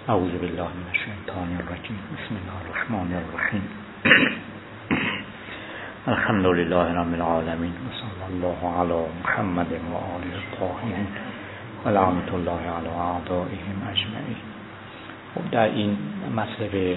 اعوذ بالله من الشیطان الرجیم. بسم الله الرحمن الرحیم. الحمد لله رب العالمین و صلی الله علی محمد و آله الطاهرین و لعنت الله علی اعدائهم اجمعین. خب در این مسئله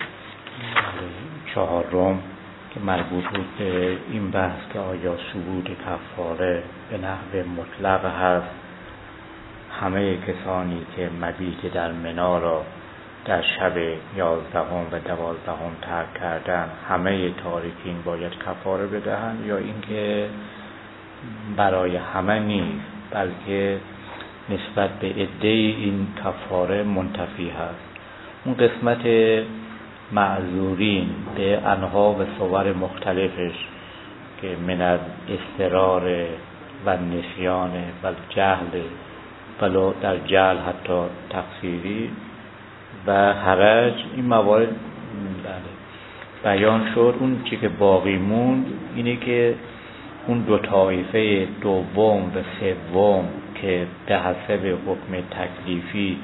چهارم که مربوط بود به این بحث که آیا ثبوت کفاره به نحو مطلق هست، همه کسانی که مبیت در منی را در شب 11 و 12 ترک کردن، همه تارکین باید کفاره بدهند، یا اینکه برای همه نیست بلکه نسبت به عده این کفاره منتفی هست. اون قسمت معذورین به انواع و صور مختلفش که من الاضطرار و نسیان و جهل، ولو در جهل حتی تقصیری و حرج، این موارد بیان شد. اون چی که باقی موند اینه که اون دو طایفه دوم و سوم که به حسب حکم تکلیفی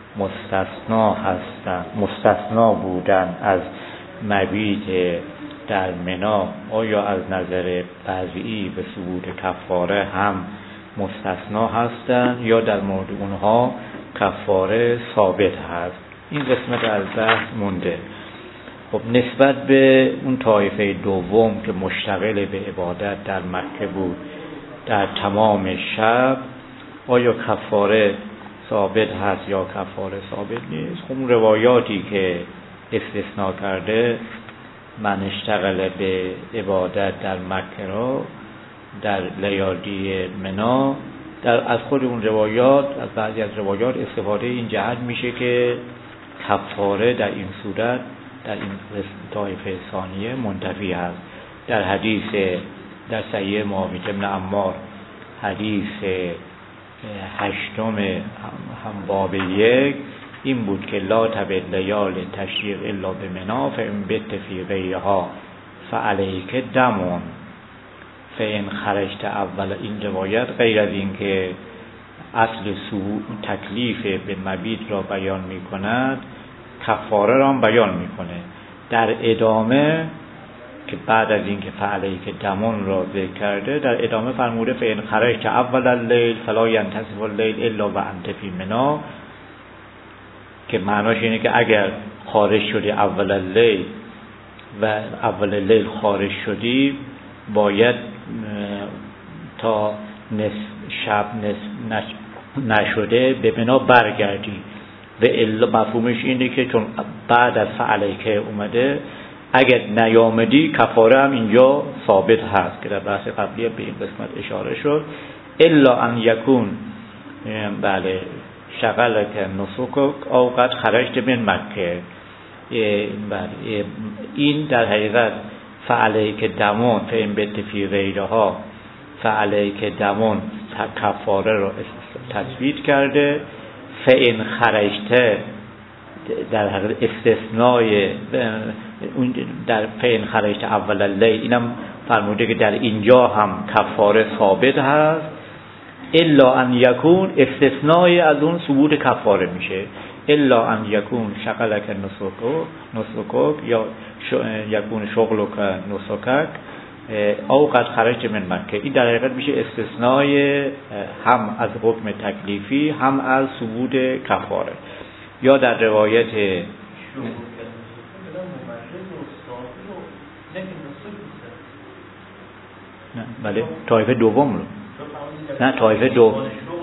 مستثنا بودن از مبیت در منی، آیا از نظر وضعی به ثبوت کفاره هم مستثنا هستند یا در مورد اونها کفاره ثابت هست؟ این قسمت از بحث مونده. خب نسبت به اون طایفه دوم که مشتغل به عبادت در مکه بود در تمام شب، آیا کفاره ثابت هست یا کفاره ثابت نیست؟ خب اون روایاتی که استثناء کرده، من اشتغل به عبادت در مکه را در لیالی منی، از خود اون روایات، از بعضی از روایات استفاده این جهت میشه که کفاره در این صورت در این طایفه ثانیه منتفی هست. در حدیث در صحیح معاویه بن عمار، حدیث هشتم هم باب 1 این بود که لا تبع لیال تشریق الا بمنی فان بت فی غیرها فعلیک دم فان خرجت اول. این روایت غیر از این که اصل تکلیف به مبیت را بیان می کند، کفاره را هم بیان می کنه. در ادامه که بعد از این که فعلیک دمون را ذکر کرده، در ادامه فرموده فان خرجت اول اللیل فلا ینتصف اللیل الا و انت فی منی، که معناش اینه که اگر خارج شدی اول اللیل و اول لیل خارج شدی، باید تا شب نشده به منی برگردی. و الا مفهومش اینه که چون بعد از فعلیک اومده، اگر نیامدی کفاره هم اینجا ثابت هست که در بحث قبلی به این قسمت اشاره شد. الا ان یکون بله شغلک نسکک او قد خرجت من مکه. این در حقیقت فعلیک دمون فان بت فی غیرها، فعلیک دمون کفاره رو تثبیت کرده. فان خرجت در حقیقت استثنای در فان خرجت اول اللیل، اینم فرموده که در اینجا هم کفاره ثابت هست. الا ان یکون استثنای از اون ثبوت کفاره میشه. الا ان یکون شغلک نسکک یا یکون شغلک نسکک او قد خرجت من مکه. این در حقیقت میشه استثنای هم از حکم تکلیفی هم از ثبوت کفاره. یا در روایت نه بله طایفه دوم رو نه طایفه دوم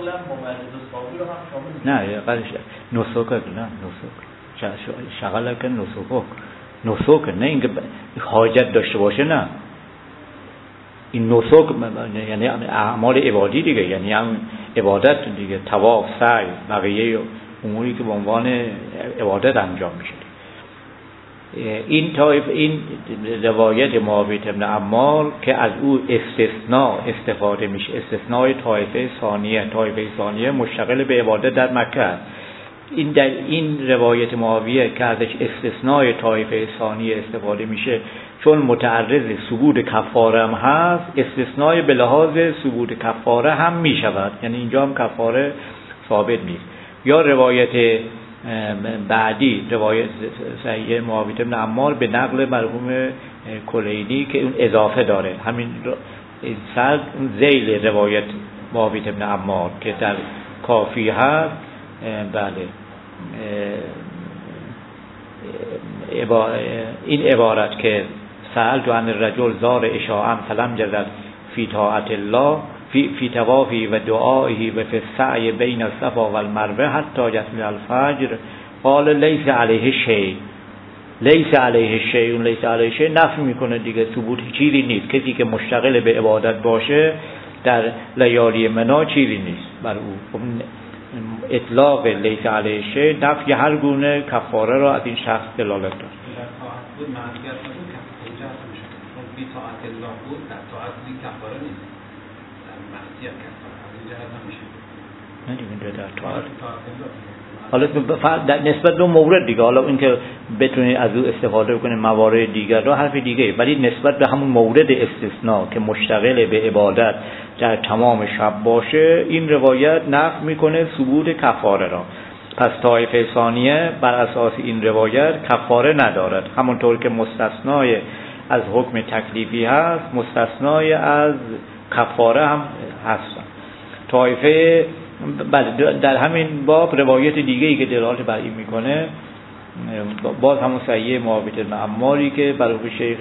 نه نسک نه نسک شغلک نسک نه اینکه حاجت داشته باشه، نه این نسک یعنی اعمال عبادی دیگه، یعنی هم عبادت دیگه، طواف، سعی، بقیه اموری که به عنوان عبادت انجام میشه. این روایت معاویه بن عمار که از او استثناء استفاده میشه، استثناء طایفه ثانیه مشتغل به عبادت در مکه. این در این روایت معاویه که ازش استثناء طایفه ثانیه استفاده میشه، چون متعرض ثبوت کفاره هم هست، استثناء به لحاظ ثبوت کفاره هم میشود، یعنی اینجا هم کفاره ثابت نیست. یا روایت بعدی روایت صحیح معاویه بن عمار به نقل مرحوم کلینی که اون اضافه داره، همین سر ذیل روایت معاویه بن عمار که در کافی هست. بله این عبارت که سألت عن الرجل زار اشاعا فلم جزد فی طاعت الله فی توافی و دعائه و فی السعی بین الصفا و المروه حتی یطلع الفجر قال لیس علیه شیء. لیس علیه شیء، اون لیس علیه شیء نفی میکنه دیگه، ثبوت چیزی نیست. کسی که مشتغل به عبادت باشه در لیالی منا چیزی نیست بر او. اطلاق لیس علیه شیء نفی هر گونه کفاره را از این شخص دلالت داره. بود معصیت بود اینجا اصلا میشه چون بی طاعت الله بود، در طاعت این کفاره نیست، در معصیت کفاره از اینجا اصلا میشه نه دیگه در طاعت حالا نسبت به مورد دیگه، حالا اینکه بتونید از او استفاده کنید موارد دیگر را حرف دیگه، ولی نسبت به همون مورد استثناء که مشتغل به عبادت در تمام شب باشه این روایت نفی میکنه ثبوت کفاره را. پس طایفه ثانیه بر اساس این روایت کفاره ندارد، همونطور که مستثنای از حکم تکلیفی هست مستثنای از کفاره هم هستن. طایفه در همین باب روایت دیگه‌ای که دلالت بر این میکنه باز همون صحیح معاویه بن عماری که برای شیخ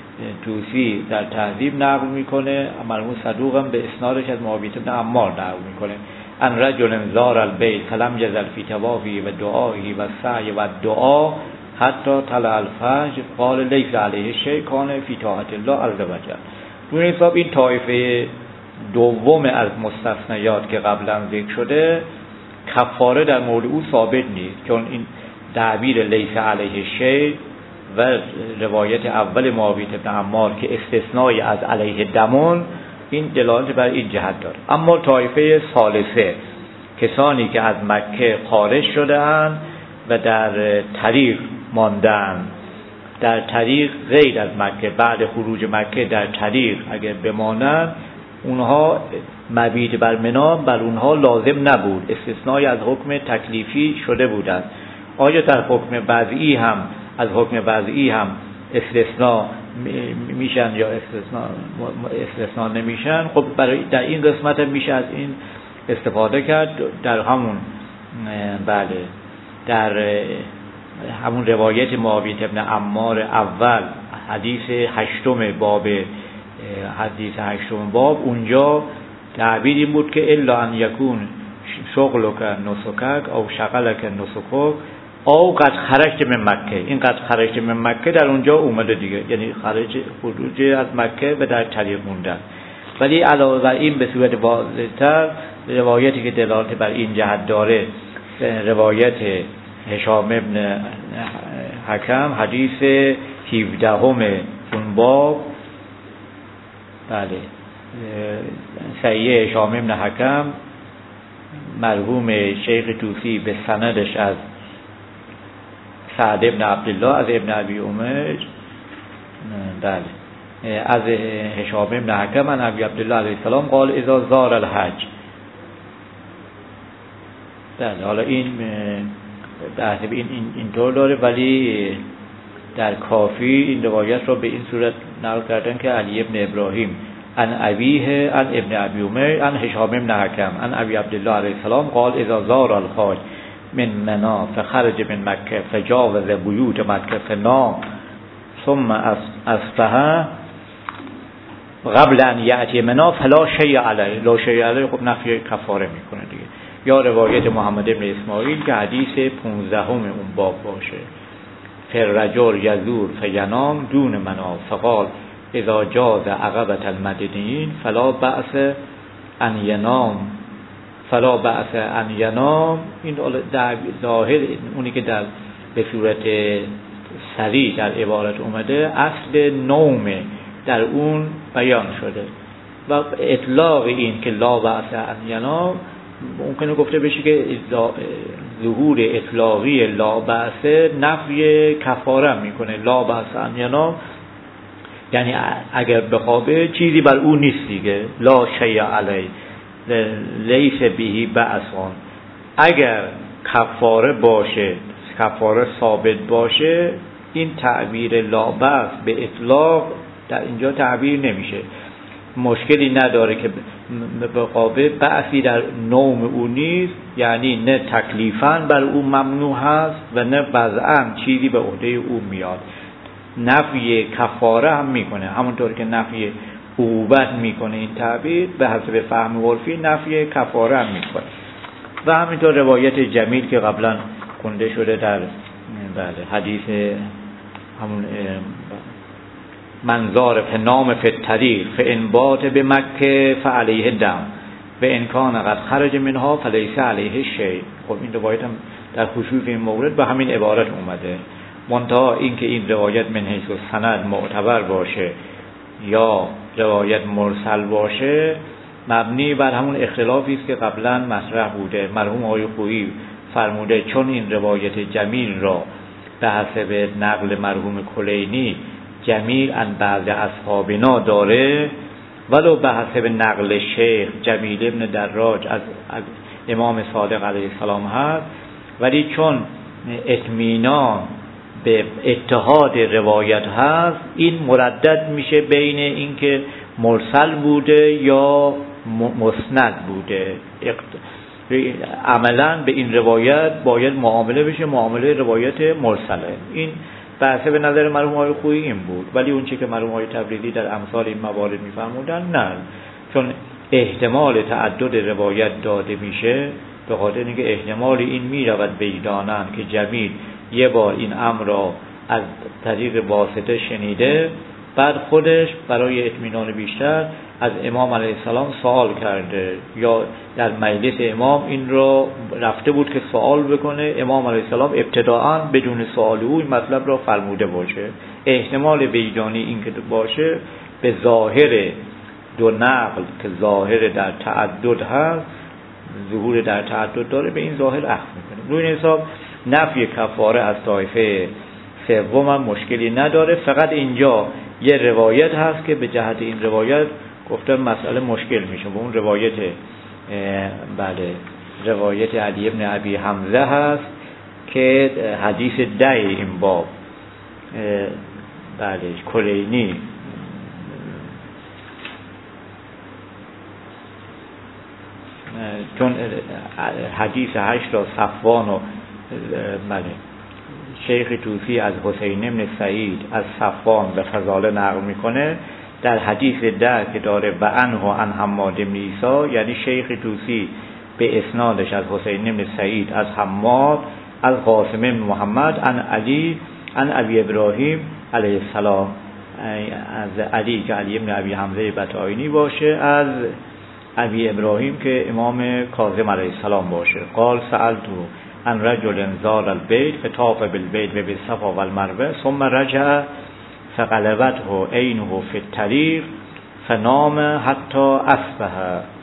توسی در تهذیب نقل میکنه، مرحوم صدوق هم به اسنادش از معاویه بن عمار نقل میکنه. ان رجل زار البیت فلم یزل فی طوافه و دعائه و سعی و دعا حتی طلع الفجر قال لیس علیه شیء کان فی طاعت الله عز وجل. به حساب این طایفه دوم از مستثنیات که قبلا ذکر شده کفاره در مورد او ثابت نیست، چون این تعبیر لیس علیه شیء و روایت اول معاویه بن عمار که استثنای از علیه دمون این دلالت بر این جهت داره. اما طایفه ثالثه کسانی که از مکه خارج شده‌اند و در طریق ماندن، در طریق غیر از مکه، بعد خروج مکه در طریق اگر بمانند اونها مبیت بر منا بر اونها لازم نبود، استثنای از حکم تکلیفی شده بودند. آیا در حکم وضعی هم از حکم وضعی هم استثناء میشن یا استثناء نمیشن؟ خب برای در این قسمت هم میشه از این استفاده کرد. در همون بله در همون روایت معاویه بن عمار اول حدیث هشتم باب اونجا تعبیر این بود که الا ان یکون شغلک نسکک او شغلک نسکک او قد خرجت من مکه. این قد خرجت من مکه در اونجا اومده دیگه، یعنی خروج از مکه و در طریق موندن. ولی علاوه بر این به صورت واضح‌تر روایتی که دلالت بر این جهت داره روایت هشام ابن حکم حدیث 17 اون باب، بله صحیح هشام ابن حکم مرحوم شیخ توسی به سندش از سعد ابن عبدالله از ابن ابی عمر، بله از هشام ابن حکم عن ابی عبدالله علیه السلام قال اذا زار الحج. بله حالا این بحث اینطور داره، ولی در کافی این روایت رو به این صورت نقل کردن که علی ابن ابراهیم عن ابیه عن ابن ابی عمر عن هشام ابن حکم عن ابی عبدالله علیه السلام قال اذا زار الحاج من منا فخرج من مکه فجاوز بیوت مکه فنام ثم اصبح قبل ان یأتی منا فلا شیء علیه. لا شیء علیه خب نفی کفاره میکنه دیگه. یا روایت محمد ابن اسماعیل که حدیث 15 اون باب باشه فررجل یزور فینام دون منا فقال اذا جاز عقبة المدنیین فلا بأس ان ینام. این ظاهر اونی که در به صورت صریح در عبارت اومده اصل نوم در اون بیان شده و اطلاق این که لا بأس ان ینام ممکنه گفته بشه که ظهور اطلاقی لا بأس نفی کفاره میکنه. لا بأس ان ینام یعنی اگر بخوابه چیزی بر اون نیست دیگه. لا شیء علیه لیس بهی بأس. اگر کفاره باشه، کفاره ثابت باشه، این تعبیر لا بأس به اطلاق در اینجا تعبیر نمیشه. مشکلی نداره که به قابل بأسی در نوم او نیست، یعنی نه تکلیفاً بر او ممنوع هست و نه وضعاً چیزی به عهده او میاد. نفی کفاره هم میکنه، همونطور که نفی عقوبت میکنه این تعبیر، به حسب فهم عرفی نفی کفاره هم میکنه. و همینطور روایت جمیل که قبلا خونده شده در حدیث همون منظار فنام فی الطریق فان بات بمکه فعلیه دم و ان کان قد خرج منها فلیس علیه شیء. خب این روایت هم در خصوص این مورد به همین عبارت اومده. منتها این که این روایت من حیث سند معتبر باشه یا روایت مرسل باشه مبنی بر همون اختلافی است که قبلا مطرح بوده. مرحوم آقای خویی فرموده چون این روایت جمیل را به حسب نقل مرحوم کلینی جمیل ان بعض اصحابنا داره، ولو به حسب نقل شیخ جمیل ابن دراج از امام صادق علیه السلام هست، ولی چون اطمینان به اتحاد روایت هست این مردد میشه بین اینکه مرسل بوده یا مسند بوده. عملا به این روایت باید معامله بشه معامله روایت مرسله. این بحثه به نظر مرحوم آقای خویی این بود، ولی اون چی که مرحوم آقای تبریزی در امثال این موارد میفرمودن نه، چون احتمال تعدد روایت داده میشه به خاطر اینکه احتمال این میرود وجدانن که جمیل یه بار این امر را از طریق واسطه شنیده، بعد خودش برای اطمینان بیشتر از امام علیه السلام سوال کرده یا در مجلس امام این را رفته بود که سوال بکنه، امام علیه السلام ابتداءً بدون سوال او این مطلب را فرموده باشه. احتمال وجدانی این که باشه به ظاهر دو نقل که ظاهر در تعدد هست، ظهور در تعدد داره، به این ظاهر اخذ میکنه. روی این حساب نفی کفاره از طایفه سوم هم مشکلی نداره. فقط اینجا یه روایت هست که به جهت این روایت گفتم مسئله مشکل میشه. و اون روایت روایت علی ابن ابی حمزه هست که حدیث این باب کلینی چون حدیث 8 را صفوان و شیخ توسی از حسین بن سعید از صفوان به فضاله نقل میکنه، در حدیث 10 که داره و عنه عن حماد بن عیسی، یعنی شیخ توسی به اسنادش از حسین بن سعید از حماد از قاسم بن محمد عن علی عن ابی ابراهیم علیه السلام، از علی که علی ابن ابی حمزه بطائینی باشه، از ابی ابراهیم که امام کاظم علیه السلام باشه. قال سألتو عن رجل زار البيت فطاف بالبيت وبالصفا والمروه ثم رجع فغلبته عينه في الطريق فنام حتى اصبح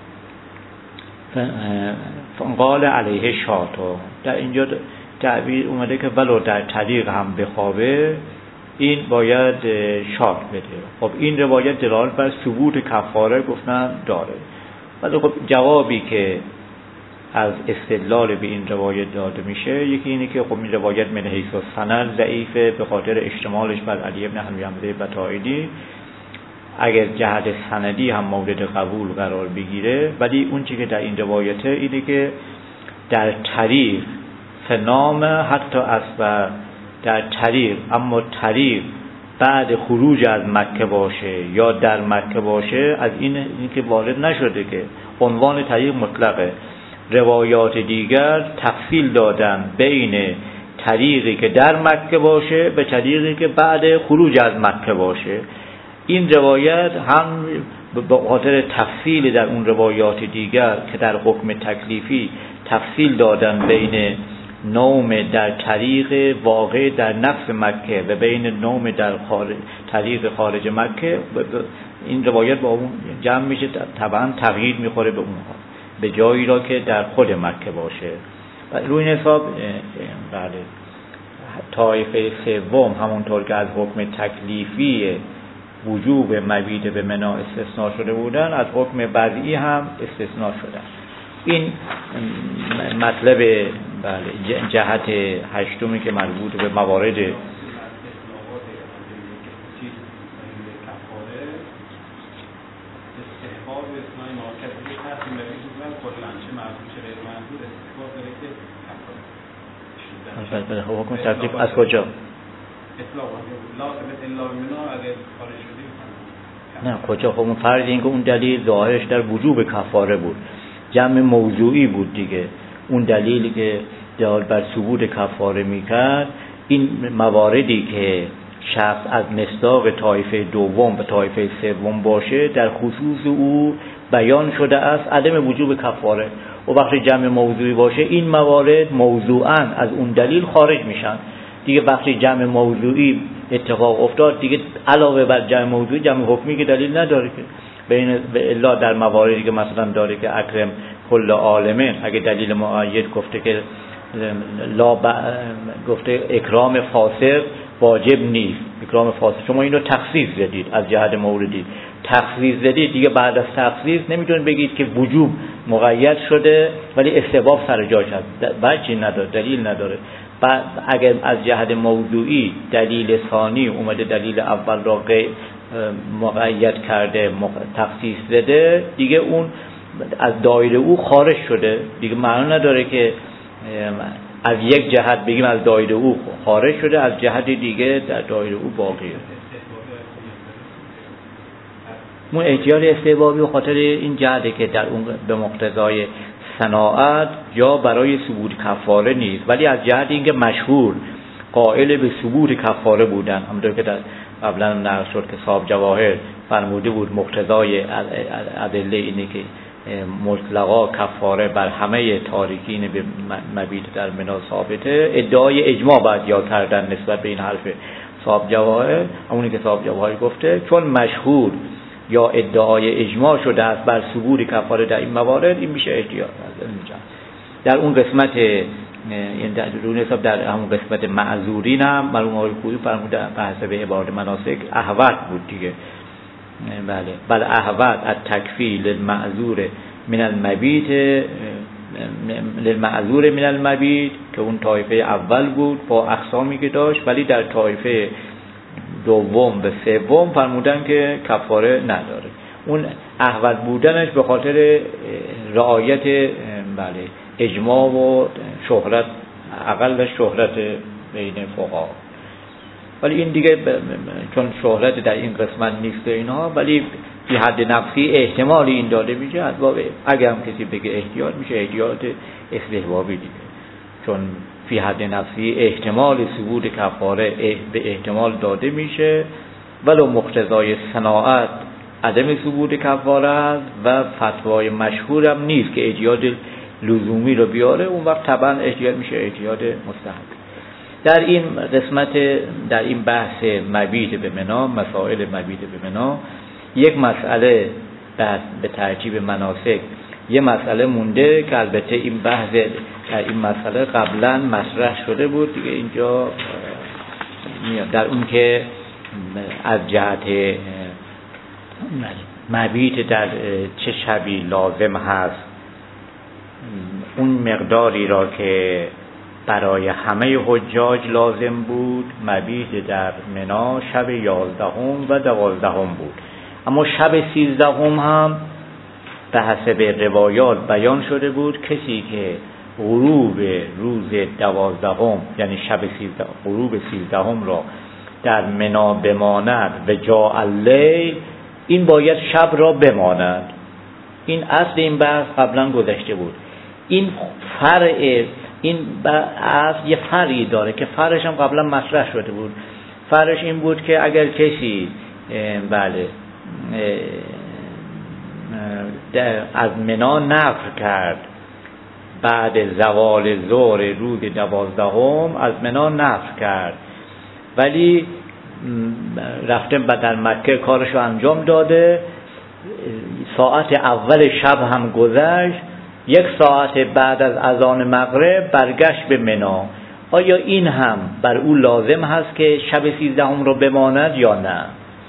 فقال علیه شاتو. در اینجا تعبیر اومده که ولو در طریق هم بخوابه این باید شات بده. خب این روایت دلالت بر ثبوت کفاره گفتن داره، ولی خب جوابی که از استدلال به این روایت داده میشه یکی اینه که خب این روایت من حیث السند ضعیفه به خاطر اشتمالش بر علی بن ابی حمزه بطائینی. اگر جهت سندی هم مورد قبول قرار بگیره، ولی اون چیزی که در این روایته اینه که در طریق فنام حتی اصبح در طریق، اما طریق بعد خروج از مکه باشه یا در مکه باشه از این که وارد نشده که عنوان طریق مطلقه. روایات دیگر تفصیل دادن بین طریقی که در مکه باشه به طریقی که بعد خروج از مکه باشه. این روایت هم به خاطر تفصیل در اون روایات دیگر که در حکم تکلیفی تفصیل دادن بین نوم در طریق واقع در نفس مکه و بین نوم در طریق خارج مکه، این روایت با اون جمع میشه، طبعا تغییر میخوره به اونها به جایی را که در خود مکه باشه. و روی این حساب طایفه سوم همونطور که از حکم تکلیفی وجوب مبیت به منی استثناء شده بودن، از حکم وضعی هم استثناء شدن. این مطلب بله جهت هشتمی که مربوط به موارد بله حکم تکلیف از کجا؟ نه کجا؟ خب اون فرض این که اون دلیل ظاهرش در وجوب کفاره بود، جمع موضوعی بود دیگه. اون دلیلی که دال بر ثبوت کفاره میکرد این مواردی که شخص از مصداق طایفه دوم و طایفه سوم باشه در خصوص او بیان شده است عدم وجوب کفاره، و وقتی جمع موضوعی باشه این موارد موضوعاً از اون دلیل خارج میشن دیگه. وقتی جمع موضوعی اتفاق افتاد دیگه علاوه بر جمع موضوعی جمع حکمی که دلیل نداره که بین الا در مواردی که مثلا داره که اکرم کل عالمه، اگه دلیل معید گفته که گفته اکرام فاسق واجب نیست، اکرام فاسق شما اینو تخصیص زدید از جهت موردی، تخصیص زدید دیگه. بعد از تخصیص نمیتونید بگید که وجوب مقید شده ولی استحباب سر جاش هست، وجهی نداره، دلیل نداره. بعد اگر از جهت موضوعی دلیل ثانی اومده دلیل اول را مقید کرده تخصیص زده دیگه اون از دایره او خارج شده دیگه، معنی نداره که از یک جهت بگیم از دایره او خارج شده، از جهت دیگه در دایره او باقیه. اون احتیال استحبابی به خاطر این جهته که در اون به مقتضای صناعت یا برای ثبوت کفاره نیست، ولی از جهت اینکه مشهور قائل به ثبوت کفاره بودن، همونطور که در قبلا نقل شد که صاحب جواهر فرموده بود مقتضای ادله اینه که مطلقا کفاره بر همه تارکین به مبیت در منا ثابته. ادعای اجماع باید یا کردن نسبت به این حرف صاحب جواهر، همونی که صاحب جواهر گفته، چون مشهور یا ادعای اجماع شده است بر ثبوت کفاره در این موارد، این میشه احتیاط. در اون قسمت این در حساب در همون قسمت معذورین هم مرحوم آقای خویی فرموده به حسب عبارت مناسک احوط بود دیگه. بله احوط التکفیل للمعذور من المبیت للمعذور من المبیت که اون طایفه اول بود با اقسامی که داشت، ولی در طایفه دوم به سوم فرمودن که کفاره نداره. اون احوط بودنش به خاطر رعایت اجماع و شهرت، اقل شهرت بین فقها. ولی این دیگه چون شهرت در این قسمت نیست اینها، ولی فی حد نفسی احتمال این داده میشه، اگر هم کسی بگه احتیاط میشه احتیاط استحبابی دیگه، چون فی حد نفسی احتمال ثبوت کفاره به احتمال داده میشه، ولو مقتضای صناعت عدم ثبوت کفاره است و فتوای مشهور هم نیست که احتیاط لزومی رو بیاره، اون وقت طبعا احتیاط میشه احتیاط مستحب. در این قسمت، در این بحث مبیت به منا، مسائل مبیت به منا، یک مسئله به ترتیب مناسک یه مسئله مونده که البته این بحث در این مسئله قبلا مطرح شده بود دیگه، اینجا در اون که از جهت مبیت در چه شبی لازم هست، اون مقداری را که برای همه حجاج لازم بود مبیت در منا شب 11 و 12 بود، اما شب 13 هم به حسب روایات بیان شده بود کسی که غروب روز 12 یعنی شب 13 غروب 13 را در منا بماند و جا اللیل، این باید شب را بماند. این اصل این بحث قبلا گذشته بود. این فرع این اصل یه فرعی داره که فرعش هم قبلا مطرح شده بود. فرعش این بود که اگر کسی از منا نفر کرد بعد زوال ظهر روز 12 از منا نفر کرد، ولی رفته در مکه کارشو انجام داده، ساعت اول شب هم گذشت، 1 ساعت بعد از اذان مغرب برگشت به منا، آیا این هم بر او لازم هست که شب 13 رو بماند یا نه؟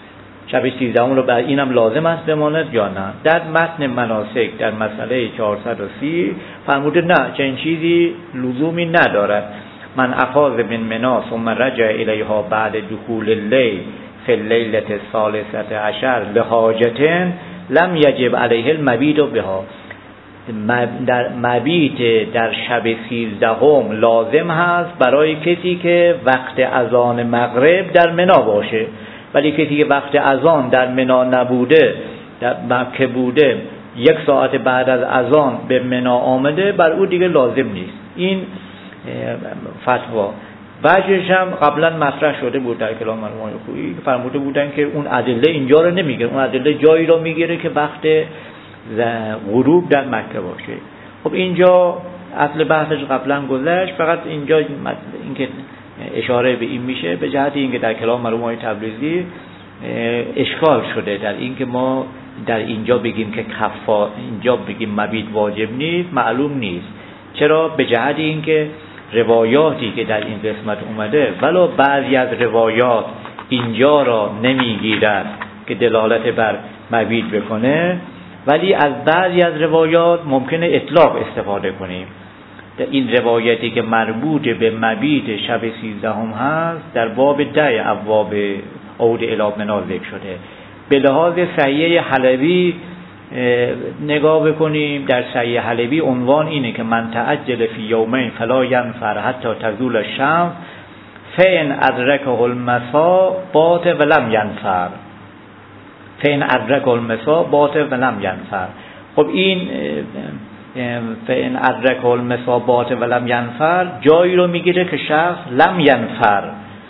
شب 13 رو بر اینم لازم است بماند یا نه. در متن مناسک در مسئله 430 فرموده نه، چنین چیزی لزومی ندارد. من اخاذ من منا ثم رجع الیها بعد دخول اللیل فی اللیلة الثالثة عشر لحاجة لم یجب علیه المبیت بها. در مبیت در شب 13 لازم هست برای کسی که وقت اذان مغرب در منا باشه، ولی کسی که وقت اذان در منا نبوده، در مکه بوده، 1 ساعت بعد از اذان به منا آمده، بر او دیگه لازم نیست. این فتوا وجهش هم قبلا مطرح شده بود در کلام مرحوم خویی، فرموده بودن که اون ادله اینجا رو نمیگیره، اون ادله جایی رو میگیره که وقت غروب در مکه باشه. خب اینجا اصل بحثش قبلا گذشت، فقط اینجا اینکه اشاره به این میشه به جهت اینکه در کلام مرحوم تبریزی اشکال شده در اینکه ما در اینجا بگیم که اینجا بگیم مبیت واجب نیست، معلوم نیست. چرا؟ به جهت اینکه روایاتی که در این قسمت اومده ولو بعضی از روایات اینجا را نمیگیرد که دلالت بر مبیت بکنه، ولی از بعضی از روایات ممکنه اطلاق استفاده کنیم. در این روایتی که مربوط به مبیت شب 13 هست در باب 10 ابواب عود الی منا ذکر شده. به لحاظ صحیح حلبی نگاه بکنیم، در صحیح حلبی عنوان اینه که من تعجل فی یومین فلا ینفر حتی تزول الشمس فإن ادرکه المساء بات ولم ینفر، فإن ادرکه المساء بات ولم ینفر. خب این فإن ادرکه المساء بات ولم ینفر جایی رو میگیره که شخص لم ینفر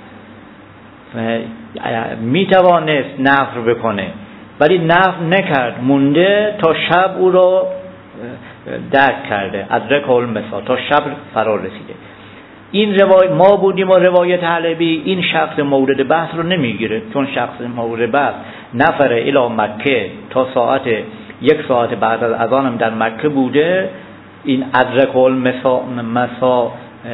میتوانست نفر بکنه ولی نفر نکرد، مونده تا شب او رو درک کرده، ادرک المساء، تا شب فرا رسیده. این روایت ما بودیم و روایت حلبی این شخص مورد بحث رو نمیگیره، چون شخص مورد بحث نفر الی مکه تا ساعت 1 ساعت بعد از اذانم در مکه بوده. این ادرک المساء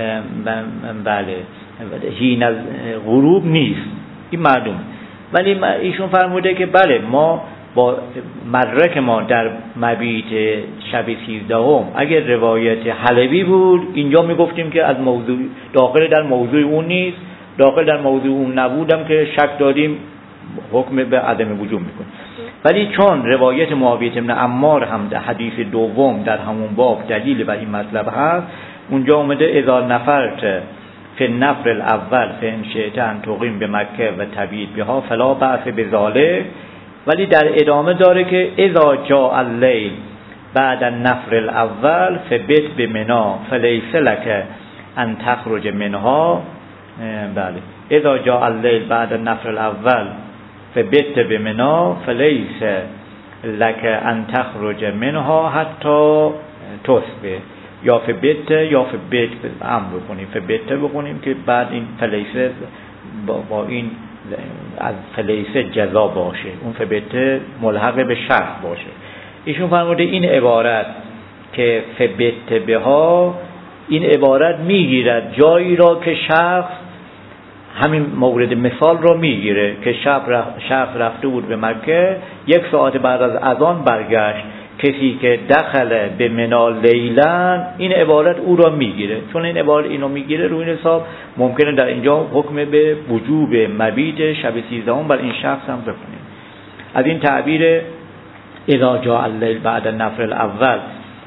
بله هین از غروب نیست، این معلوم. ولی ایشون فرموده که بله ما با مدرک ما در مبیت شب 13 اگر روایت حلبی بود اینجا میگفتیم که از موضوع داخل در موضوع اون نیست، داخل در موضوع اون نبودم که شک داریم حکم به عدم وجود میکنه. ولی چون روایت معاویه بن عمار هم در حدیث دوم در همون باب دلیل بر این مطلب هست، اونجا اومده اذا نفرت فی النفر الاول فإن شئت ان تقیم به مکه و تبیت بها فلا بأس بذلک. ولی در ادامه داره که اذا جاء اللیل بعد النفر الاول فبت بمنا فلیس لک ان تخرج منها. بله اذا جاء اللیل بعد النفر الاول فبت بمنا فلیس لک ان تخرج منها حتی تصبح، یا فبت یا فبت امر بکنیم، فبت بکنیم که بعد این فلیسه با این از فلیسه جزا باشه، اون فبت ملحق به شرط باشه. ایشون فرموده این عبارت که فبت بها، این عبارت میگیرد جایی را که شخص همین مورد مثال رو میگیره که شخص رفته بود به مکه، 1 ساعت بعد از اذان برگشت، کسی که دخل به منا لیلن، این عبارت او را میگیره. چون این عبارت اینو میگیره، روی این حساب ممکنه در اینجا حکم به وجوب مبیت شب 13 بر این شخص هم بکنیم. از این تعبیر اذا جاء اللیل بعد النفر الاول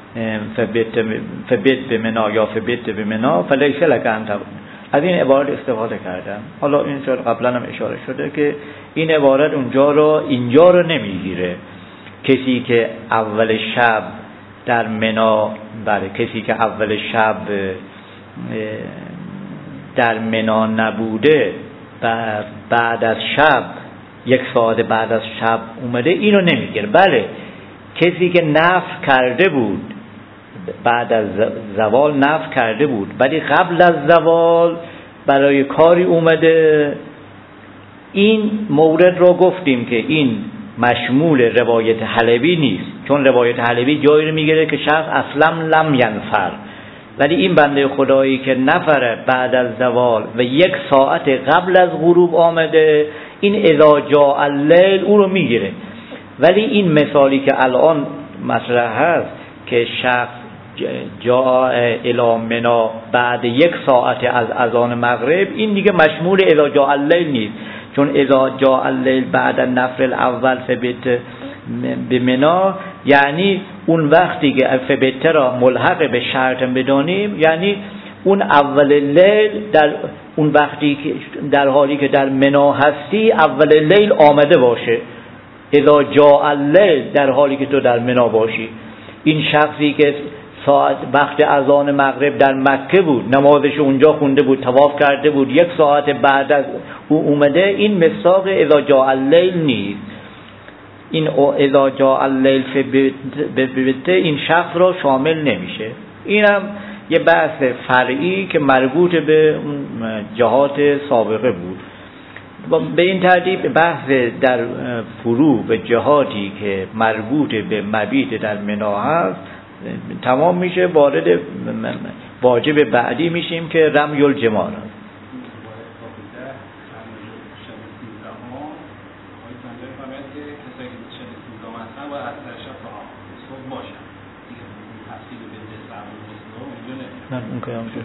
فبت بمنا یا فبت بمنا فلیس لک ان تقوم، از این عبارت استفاده کردم. حالا این شاید قبلا هم اشاره شده که این عبارت اینجا رو نمیگیره. کسی که اول شب در منا، بله کسی که اول شب در منا نبوده و بعد از شب 1 ساعت بعد از شب اومده، اینو نمیگیره. بله کسی که نفل کرده بود بعد از زوال نفل کرده بود ولی قبل از زوال برای کاری اومده، این مورد رو گفتیم که این مشمول روایت حلبی نیست، چون روایت حلبی جایی رو میگیره که شخص اصلا لم ینفر. ولی این بنده خدایی که نفر بعد از زوال و 1 ساعت قبل از غروب آمده، این اذا جاء اللیل او رو میگیره. ولی این مثالی که الان مطرح هست که شخص جاء الی منا بعد 1 ساعت از اذان مغرب، این دیگه مشمول اذا جاء اللیل نیست، چون اذا جاء اللیل بعد النفر الاول فبت بمنا، یعنی اون وقتی که فبت را ملحق به شرط بدانیم، یعنی اون اول لیل در اون وقتی که در حالی که در منا هستی اول لیل آمده باشه. اذا جاء اللیل در حالی که تو در منا باشی. این شخصی که وقت اذان مغرب در مکه بود، نمازش اونجا خونده بود، طواف کرده بود، 1 ساعت بعد از او اومده، این مصداق اذا جاء اللیل نیست. این اذا جاء اللیل فبت این شخص را شامل نمیشه. اینم یه بحث فرعی که مربوط به جهات سابقه بود. به این ترتیب بحث در فرو به جهاتی که مربوط به مبیت در منا هست تمام میشه. وارد واجب بعدی میشیم که رمی الجمار هست. نه اون که همونجور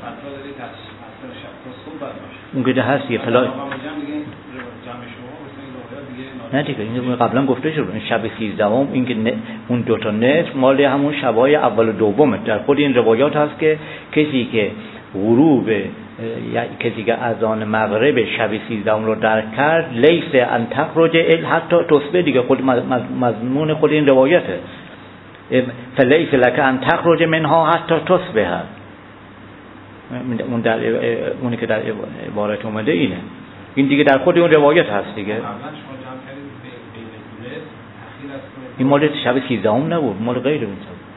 اون که ده هست یه پلا نه دیگه این قبلا گفته شد. این شب 13 این که اون 2 تا نصف مال همون شبای اول و دومه. در خود این روایات هست که کسی که غروب کسی که اذان مغرب شب 13 رو درک کرد لیس ان تخرج حتی تصبح، دیگه خود مضمون خود این روایته، فلیس لک ان تخرج منها حتی تصبح. اونی که در عبارت اومده اینه. این دیگه در خود اون روایت هست دیگه. این مال شب 13 نبود، مال غیر اون.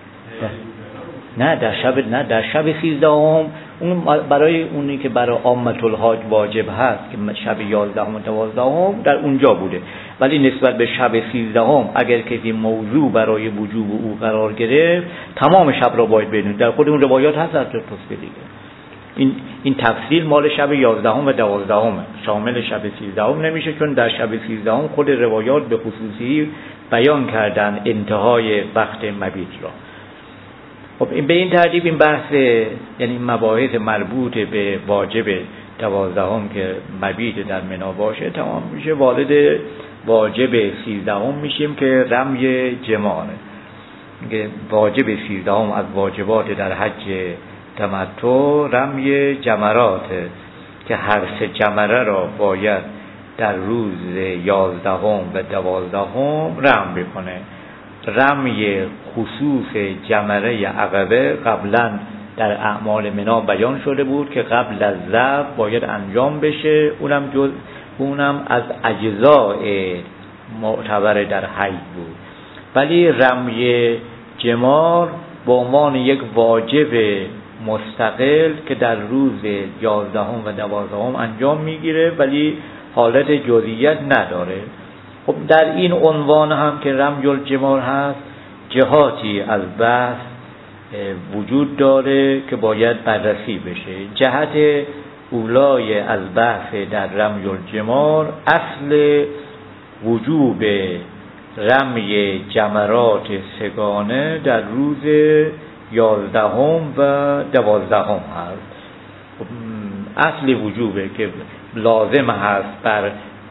نه در شب 13 اون برای اونی که برای عامة الحاج واجب هست که شب 11 و 12 در اونجا بوده. ولی نسبت به شب 13 اگر کسی موضوع برای وجوب او قرار گرفت تمام شب را باید بدونه. در خود اون روایات هست از تصفیه دیگه. این تفصیل مال شب 11 و 12 شامل شب 13 نمیشه، چون در شب 13 خود روایات به خصوصی بیان کردن انتهای وقت مبیت را. خب به این ترتیب این بحث یعنی مباحث مربوط به واجب 12 که مبیت در منا باشه تمام میشه. وارد واجب 13 میشیم که رمی جماره. که واجب 13 از واجبات در حج تمتع رمی جمرات که هر 3 جمره را باید در روز 11 و 12 رم بکنه. رمی خصوص جمره عقبه قبلا در اعمال منا بیان شده بود که قبل از ذبح باید انجام بشه. اونم از اجزاء معتبر در حج بود. ولی رمی جمار به عنوان یک واجب مستقل که در روز 11 و 12 انجام میگیره ولی حالت جزئیت نداره. خب در این عنوان هم که رمی الجمار هست جهاتی از بحث وجود داره که باید بررسی بشه. جهت اولای از بحث در رمی الجمار اصل وجوب رمی جمرات سگانه در روز 11 و 12 هست. اصل وجوبه که لازم هست بر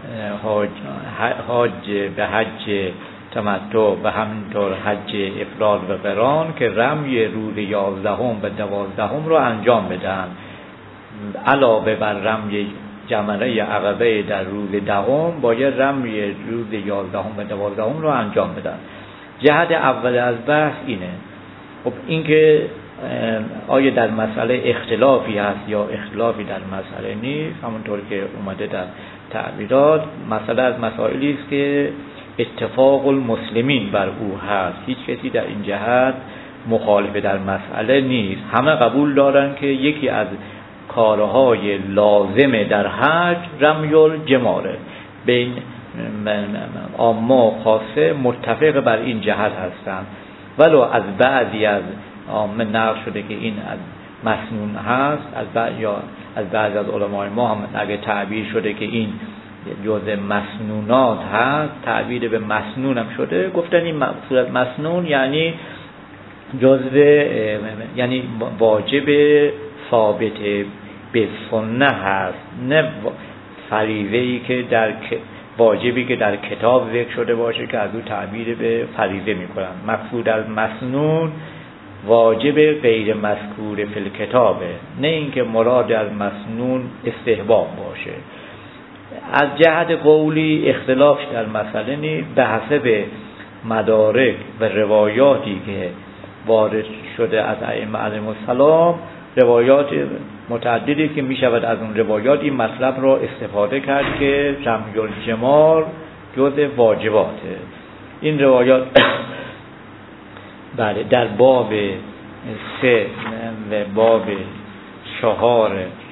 حاج به حج تمتع و همینطور حج افراد و قران که رمی روز 11 و 12 رو انجام بدن، علاوه بر رمی جمره عقبه در روز 10 باید رمی روز 11 و 12 رو انجام بدن. جهت اول از بحث اینه. خب این که آیا در مسئله اختلافی هست یا اختلافی در مسئله نیست، همونطور که اومده در تعبیرات، مسئله از مسائلی است که اتفاق المسلمین بر او هست. هیچ کسی در این جهت مخالف در مسئله نیست. همه قبول دارن که یکی از کارهای لازم در حج رمی الجماره. بین عامه و خاصه متفق بر این جهت هستند. ولو از بعضی از عامه نقل شده که این از مسنون هست، از بعضی از علمای ما هم اگه تعبیر شده که این جزء مسنونات هست، تعبیر به مسنون هم شده، گفتن این صورت مسنون یعنی جزء، یعنی واجب ثابت به سنت هست، نه فریضه‌ای که در واجبی که در کتاب ذکر شده باشه که از او تعبیر به فریضه میکنن. مقصود از مسنون واجب غیر مذکور فی الکتابه، نه اینکه مراد از مسنون استحباب باشه. از جهت قولی اختلاف در مسئله نیست، به حسب مدارک و روایاتی که وارد شده از ائمه علیهم السلام، روایات متعددی که می شود از اون روایات این مطلب را استفاده کرد که رمی الجمار جزء واجباته. این روایات بله در باب 3 و باب 4،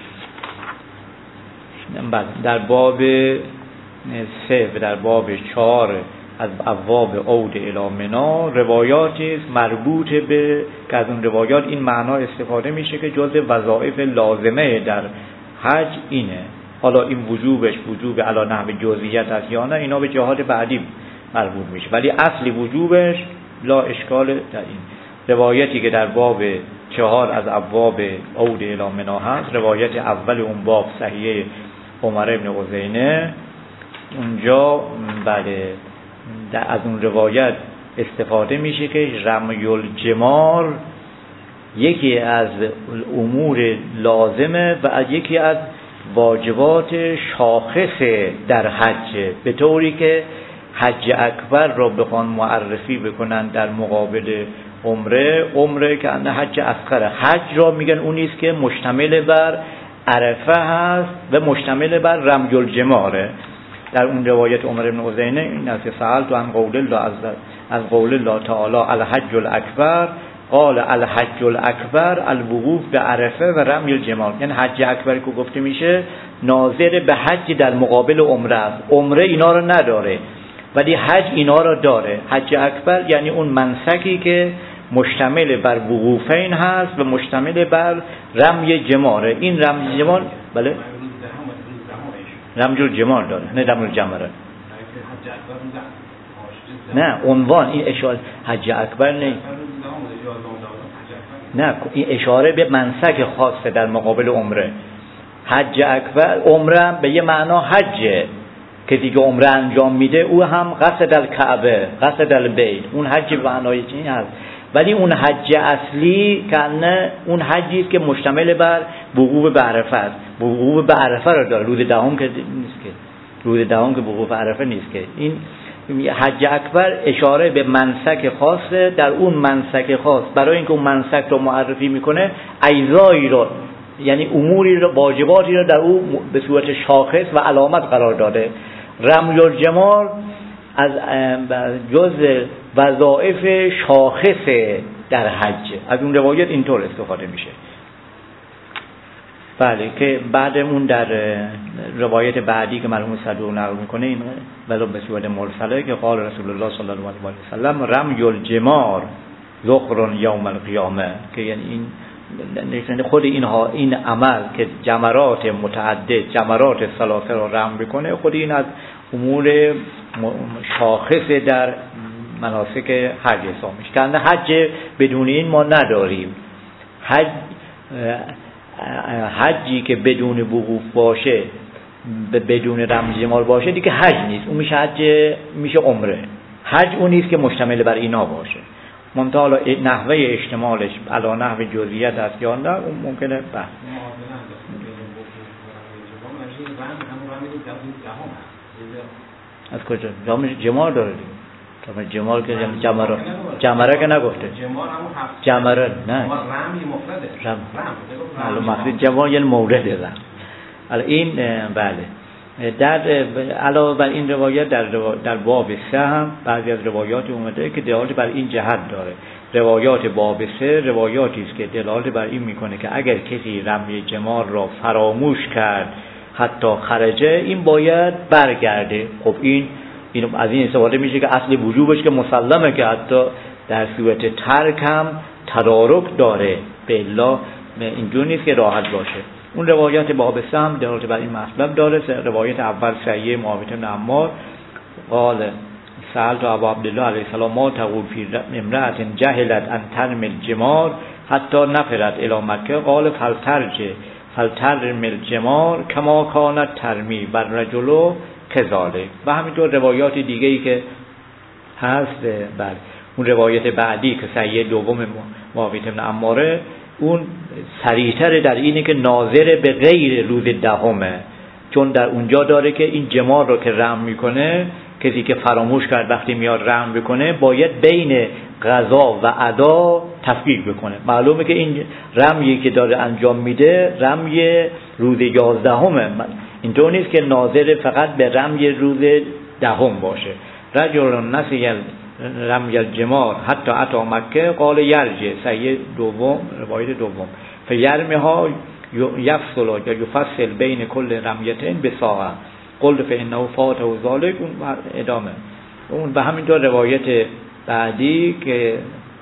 بله در باب 3 و در باب 4 از ابواب عود الی منی روایاتی است مربوط به که از اون روایات این معنا استفاده میشه که جزء وظایف لازمه در حج اینه. حالا این وجوبش وجوب علی نحو جزئیت است یا نه، اینا به جهات بعدی مربوط میشه، ولی اصلی وجوبش لا اشکال در این روایتی که در باب 4 از ابواب عود الی منی هست. روایت اول اون باب صحیح عمر ابن عزینه، اونجا بله از اون روایت استفاده میشه که رمی الجمار یکی از امور لازمه و یکی از واجبات شاخص در حج، به طوری که حج اکبر را بخوان معرفی بکنن در مقابل عمره که انه حج اصغر. حج را میگن اونی است که مشتمل بر عرفه هست و مشتمل بر رمی الجماره. در اون روایت عمر بن عزینه این است که سألت عن قول الله از قول الله تعالی الحج الاکبر قال الحج الاکبر الوقوف به عرفه و رمی الجمار. یعنی حج اکبر که گفته میشه ناظر به حج در مقابل عمره است. عمره اینا رو نداره ولی حج اینا رو داره. حج اکبر یعنی اون منسکی که مشتمل بر وقوفین هست و مشتمل بر رمی جماره. این رمی جمار بله رمی الجمار داره، نه رمی الجمره. نه عنوان این اشاره حج اکبر نه این اشاره به منسک خاصه در مقابل عمره. حج اکبر عمره به یه معنا حجه که دیگه عمره انجام میده او هم قصد الکعبه قصد البیت، اون حج به معنای چی هست. ولی اون حج اصلی کنه اون حجی است که مشتمل بر وقوف به عرفه است. وقوف به عرفه رو داره، روز دهم که نیست که، روز دهم که وقوف عرفه نیست که. این حج اکبر اشاره به منسک خاصه، در اون منسک خاص برای اینکه اون منسک رو معرفی میکنه اجزایی رو یعنی اموری رو واجباتی رو در اون به صورت شاخص و علامت قرار داده. رمی الجمار از جزء وظایف شاخص در حج، از اون روایت اینطور استفاده میشه. بله که بعدمون در روایت بعدی که مرحوم صدوق نقل میکنه این ولو به صورت مرسله که قال رسول الله صلی الله علیه و سلم رمی الجمار ذخر یوم القیامه، که یعنی این خود این عمل که جمرات متعدد جمرات ثلاثه رو رمی بکنه خود این از امور شاخص در مناسک حج حساب میشه. که حج بدون این ما نداریم. حجی که بدون وقوف باشه بدون رمز جمار باشه دیگه حج نیست، اون میشه حج، میشه عمره. حج اون نیست که مشتمل بر اینا باشه. منتها نحوه اشتمالش علی نحو جزئیت است یا نه اون ممکنه بحث. از کجا؟ جمار داره دیگه. جمار که جمره که نگفته. جمره نه. رمی مفرده. رم. مقصود جمار یعنی مورد رم. حالا این بله. در علاوه بر این روایت در باب 3 هم بعضی از روایات اومده که دلالت بر این جهت داره. روایات باب 3 روایاتی است که دلالت بر این میکنه که اگر کسی رمی جمار را فراموش کرد حتی خرجه این باید برگرده. خب این از این استفاده میشه که اصل وجوبش که مسلمه که حتی در صورت ترک هم تدارک داره، به الا اینجور نیست که راحت باشه. اون روایت باب سهم دلالت بر این مطلب داره. روایت اول صحیح معاویه بن عمار قال سألت ابا عبدالله علیه السلام ما تقول فی امرأة جهلت ان ترمي الجمار حتی نفرت الی مکه قال فلترمي الجمار کما کانت ترمی و الرجل کذالک. و همینطور روایات دیگه ای که هست. بعد اون روایت بعدی که صحیح دوم معاویه بن عماره اون صریح‌تر در اینه که ناظر به غیر روز دهمه، چون در اونجا داره که این جمار رو که رمی میکنه کسی که فراموش کرد وقتی میاد رمی بکنه باید بین قضا و ادا تفکیک بکنه. معلومه که این رمی که داره انجام میده رمی روز 11 اینطور نیست که ناظر فقط به رمی روز دهم باشه. رجل نسی رمی الجمار حتی اتی مکه قال یرجع صحیح دوم روایت دوم فیرمها یفصل یا یفصل بین کل رمیتین بساعه قلت فانه فاته ذلك. اون ادامه اون و همینطور روایت بعدی که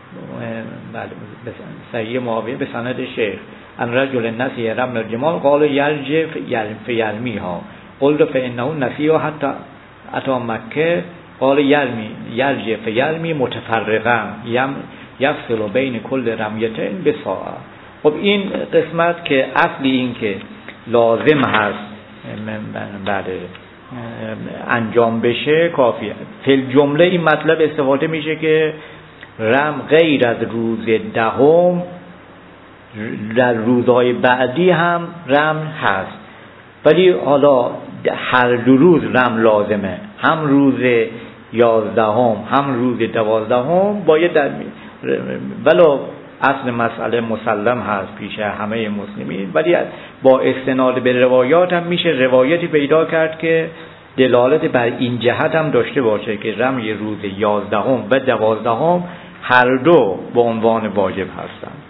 صحیح معاویه به سند شیخ ان رجل نسی رمی الجمار قال یرجع فیرمیها قلت فانه نسیها حتی اتی مکه قال یرجع فیرمی متفرقا یفصل بین کل رمیتین بساعه. خب این قسمت که اصلی این که لازم هست بعد انجام بشه کافیه. فی جمله این مطلب استفاده میشه که رم غیر از روز دهم در روزهای بعدی هم رم هست، ولی حالا هر دو روز رم لازمه، هم روز 11 هم روز 12 باید در ولو اصل مسئله مسلم هست پیش همه مسلمین، ولی با استناد به روایات هم میشه روایتی پیدا کرد که دلالت بر این جهت هم داشته باشه که رمی روز 11 و 12 هر دو به عنوان واجب هستند.